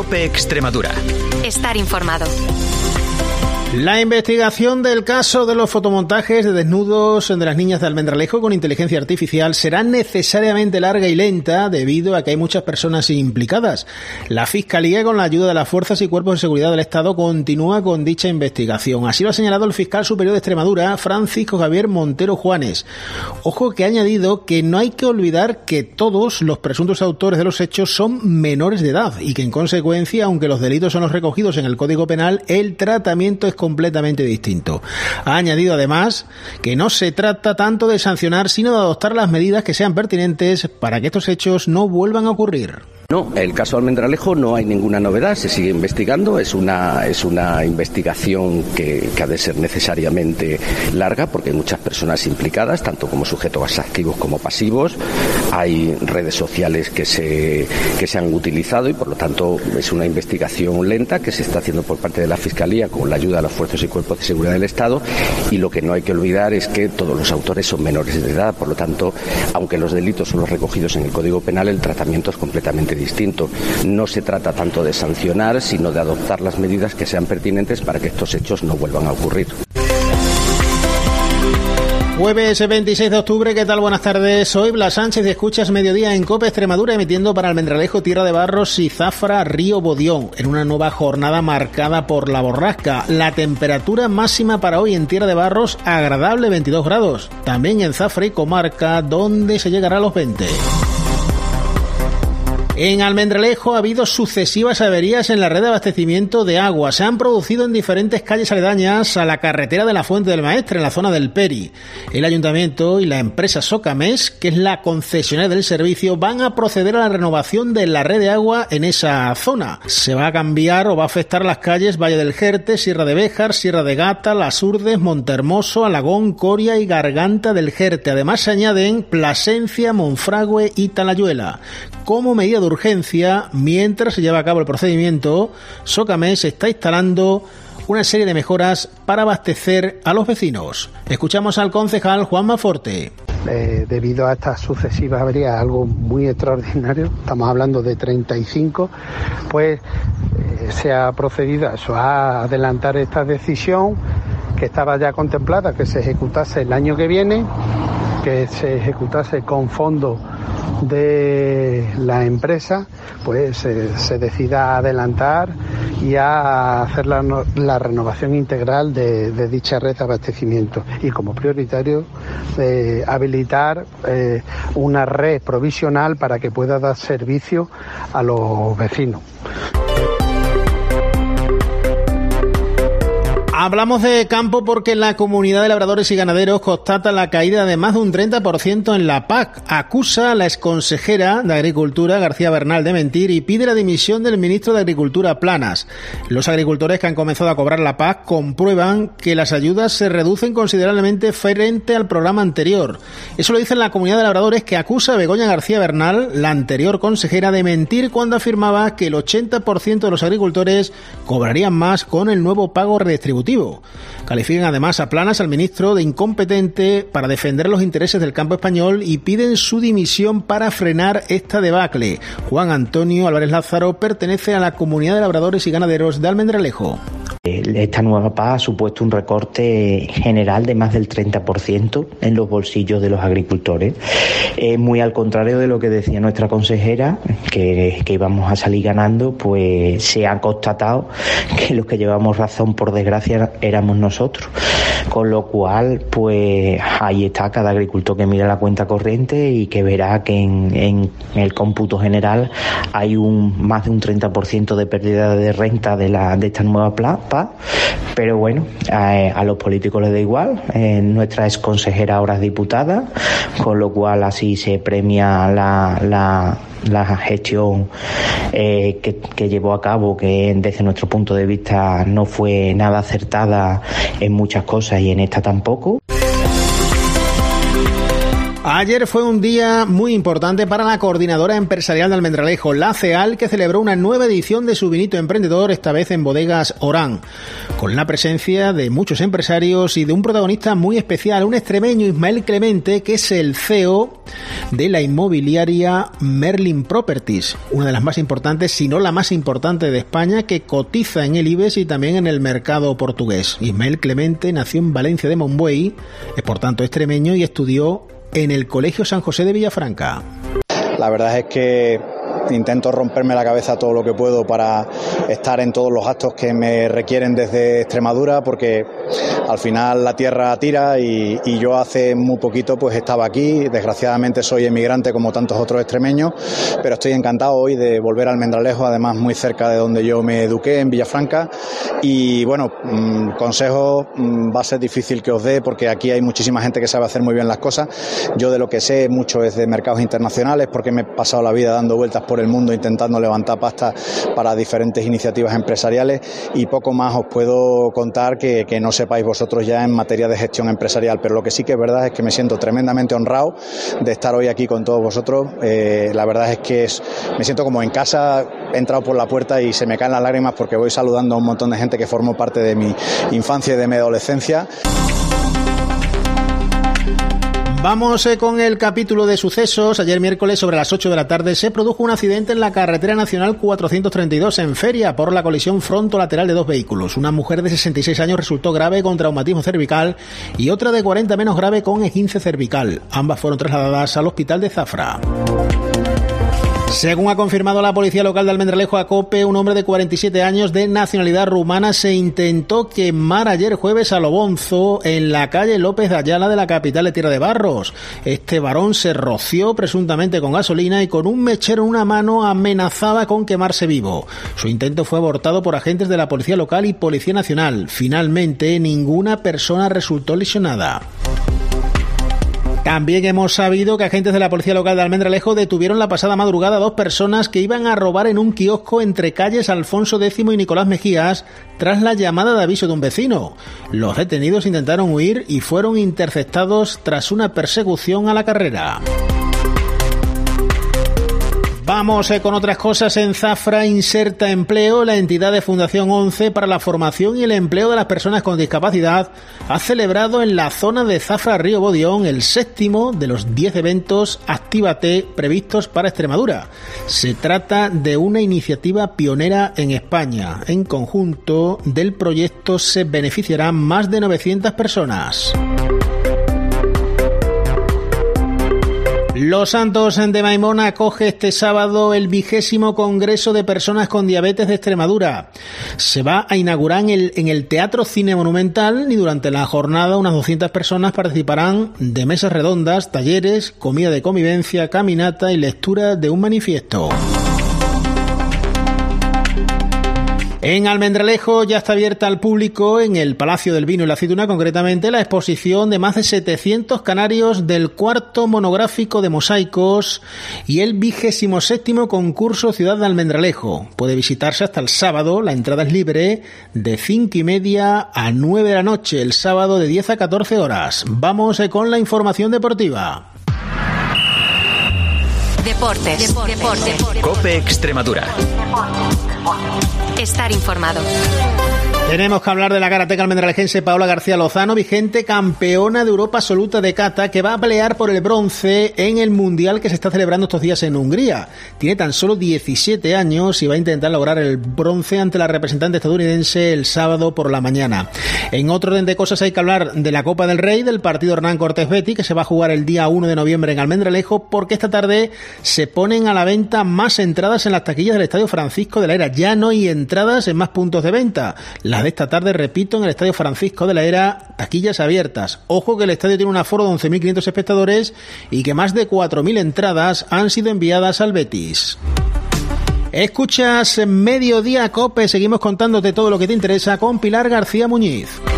COPE Extremadura. Estar informado. La investigación del caso de los fotomontajes de desnudos de las niñas de Almendralejo con inteligencia artificial será necesariamente larga y lenta debido a que hay muchas personas implicadas. La Fiscalía, con la ayuda de las fuerzas y cuerpos de seguridad del Estado, continúa con dicha investigación. Así lo ha señalado el fiscal superior de Extremadura, Francisco Javier Montero Juanes. Ojo, que ha añadido que no hay que olvidar que todos los presuntos autores de los hechos son menores de edad y que en consecuencia, aunque los delitos son los recogidos en el Código Penal, el tratamiento es completamente distinto. Ha añadido además que no se trata tanto de sancionar, sino de adoptar las medidas que sean pertinentes para que estos hechos no vuelvan a ocurrir. No, el caso Almendralejo no hay ninguna novedad, se sigue investigando, es una investigación que ha de ser necesariamente larga porque hay muchas personas implicadas, tanto como sujetos activos como pasivos, hay redes sociales que se han utilizado y por lo tanto es una investigación lenta que se está haciendo por parte de la Fiscalía con la ayuda de las fuerzas y cuerpos de seguridad del Estado, y lo que no hay que olvidar es que todos los autores son menores de edad, por lo tanto, aunque los delitos son los recogidos en el Código Penal, el tratamiento es completamente distinto. No se trata tanto de sancionar, sino de adoptar las medidas que sean pertinentes para que estos hechos no vuelvan a ocurrir. Jueves 26 de octubre, ¿qué tal? Buenas tardes. Soy Blas Sánchez y escuchas Mediodía en COPE Extremadura, emitiendo para Almendralejo, Tierra de Barros y Zafra, Río Bodión, en una nueva jornada marcada por la borrasca. La temperatura máxima para hoy en Tierra de Barros, agradable, 22 grados. También en Zafra y comarca, donde se llegará a los 20. En Almendralejo ha habido sucesivas averías en la red de abastecimiento de agua. Se han producido en diferentes calles aledañas a la carretera de la Fuente del Maestre, en la zona del Peri. El Ayuntamiento y la empresa Socamés, que es la concesionaria del servicio, van a proceder a la renovación de la red de agua en esa zona. Se va a cambiar o va a afectar las calles Valle del Jerte, Sierra de Béjar, Sierra de Gata, Las Urdes, Montehermoso, Alagón, Coria y Garganta del Jerte. Además se añaden Plasencia, Monfragüe y Talayuela. Como medida de urgencia, mientras se lleva a cabo el procedimiento, Socamés está instalando una serie de mejoras para abastecer a los vecinos. Escuchamos al concejal Juanma Forte. Debido a estas sucesivas averías, algo muy extraordinario, estamos hablando de 35, pues se ha procedido a eso, a adelantar esta decisión que estaba ya contemplada, que se ejecutase el año que viene, que se ejecutase con fondos de la empresa, pues se decida adelantar y a hacer la renovación integral de dicha red de abastecimiento, y como prioritario habilitar una red provisional para que pueda dar servicio a los vecinos. Hablamos de campo porque la comunidad de labradores y ganaderos constata la caída de más de un 30% en la PAC. Acusa a la exconsejera de Agricultura, García Bernal, de mentir y pide la dimisión del ministro de Agricultura, Planas. Los agricultores que han comenzado a cobrar la PAC comprueban que las ayudas se reducen considerablemente frente al programa anterior. Eso lo dice la comunidad de labradores, que acusa a Begoña García Bernal, la anterior consejera, de mentir cuando afirmaba que el 80% de los agricultores cobrarían más con el nuevo pago redistributivo. Califican además a Planas, al ministro, de incompetente para defender los intereses del campo español y piden su dimisión para frenar esta debacle. Juan Antonio Álvarez Lázaro pertenece a la comunidad de labradores y ganaderos de Almendralejo. Esta nueva PAC ha supuesto un recorte general de más del 30% en los bolsillos de los agricultores. Muy al contrario de lo que decía nuestra consejera, que íbamos a salir ganando, pues se ha constatado que los que llevamos razón, por desgracia, éramos nosotros. Con lo cual, pues ahí está cada agricultor que mira la cuenta corriente y que verá que en el cómputo general hay más de un 30% de pérdida de renta de esta nueva PAC. Pero bueno, a los políticos les da igual. Nuestra ex consejera ahora es diputada, con lo cual así se premia la gestión que llevó a cabo, que desde nuestro punto de vista no fue nada acertada en muchas cosas y en esta tampoco. Ayer fue un día muy importante para la coordinadora empresarial de Almendralejo, la CEAL, que celebró una nueva edición de su vinito emprendedor, esta vez en Bodegas Orán, con la presencia de muchos empresarios y de un protagonista muy especial, un extremeño, Ismael Clemente, que es el CEO de la inmobiliaria Merlin Properties, una de las más importantes, si no la más importante de España, que cotiza en el IBEX y también en el mercado portugués. Ismael Clemente nació en Valencia de Monbuey, es por tanto extremeño y estudió en el Colegio San José de Villafranca. La verdad es que intento romperme la cabeza todo lo que puedo para estar en todos los actos que me requieren desde Extremadura, porque al final la tierra tira y yo hace muy poquito pues estaba aquí. Desgraciadamente soy emigrante como tantos otros extremeños, pero estoy encantado hoy de volver a Almendralejo, además muy cerca de donde yo me eduqué, en Villafranca. Y bueno, consejos va a ser difícil que os dé, porque aquí hay muchísima gente que sabe hacer muy bien las cosas. Yo de lo que sé mucho es de mercados internacionales, porque me he pasado la vida dando vueltas por el mundo intentando levantar pasta para diferentes iniciativas empresariales, y poco más os puedo contar que no sepáis vosotros ya en materia de gestión empresarial. Pero lo que sí que es verdad es que me siento tremendamente honrado de estar hoy aquí con todos vosotros. La verdad es que me siento como en casa. He entrado por la puerta y se me caen las lágrimas porque voy saludando a un montón de gente que formó parte de mi infancia y de mi adolescencia. Vamos con el capítulo de sucesos. Ayer miércoles sobre las 8 de la tarde se produjo un accidente en la carretera nacional 432 en Feria por la colisión frontolateral de dos vehículos. Una mujer de 66 años resultó grave con traumatismo cervical y otra de 40 menos grave con esguince cervical. Ambas fueron trasladadas al hospital de Zafra. Según ha confirmado la policía local de Almendralejo a COPE, un hombre de 47 años de nacionalidad rumana se intentó quemar ayer jueves a lo bonzo en la calle López de Ayala de la capital de Tierra de Barros. Este varón se roció presuntamente con gasolina y con un mechero en una mano amenazaba con quemarse vivo. Su intento fue abortado por agentes de la policía local y policía nacional. Finalmente, ninguna persona resultó lesionada. También hemos sabido que agentes de la policía local de Almendralejo detuvieron la pasada madrugada a dos personas que iban a robar en un kiosco entre calles Alfonso X y Nicolás Mejías tras la llamada de aviso de un vecino. Los detenidos intentaron huir y fueron interceptados tras una persecución a la carrera. Vamos con otras cosas. En Zafra inserta empleo. La entidad de Fundación 11 para la formación y el empleo de las personas con discapacidad ha celebrado en la zona de Zafra Río Bodión el 7º de los 10 eventos Actívate previstos para Extremadura. Se trata de una iniciativa pionera en España. En conjunto del proyecto se beneficiarán más de 900 personas. Los Santos de Maimón acoge este sábado el 20º Congreso de Personas con Diabetes de Extremadura. Se va a inaugurar en el Teatro Cine Monumental y durante la jornada unas 200 personas participarán de mesas redondas, talleres, comida de convivencia, caminata y lectura de un manifiesto. En Almendralejo ya está abierta al público, en el Palacio del Vino y la Aceituna concretamente, la exposición de más de 700 canarios del 4º monográfico de mosaicos y el 27º concurso Ciudad de Almendralejo. Puede visitarse hasta el sábado, la entrada es libre, de 5:30 a 9 de la noche, el sábado de 10 a 14 horas. Vamos con la información deportiva. Deportes. COPE Extremadura. Estar informado. Tenemos que hablar de la karateca almendralejense Paola García Lozano, vigente campeona de Europa absoluta de kata, que va a pelear por el bronce en el mundial que se está celebrando estos días en Hungría. Tiene tan solo 17 años y va a intentar lograr el bronce ante la representante estadounidense el sábado por la mañana. En otro orden de cosas hay que hablar de la Copa del Rey, del partido Hernán Cortés Betis, que se va a jugar el día 1 de noviembre en Almendralejo, porque esta tarde se ponen a la venta más entradas en las taquillas del Estadio Francisco de la Era. Ya no hay entradas en más puntos de venta. Las de esta tarde, repito, en el Estadio Francisco de la Era, taquillas abiertas. Ojo que el estadio tiene un aforo de 11.500 espectadores y que más de 4.000 entradas han sido enviadas al Betis. Escuchas Mediodía COPE, seguimos contándote todo lo que te interesa con Pilar García Muñiz.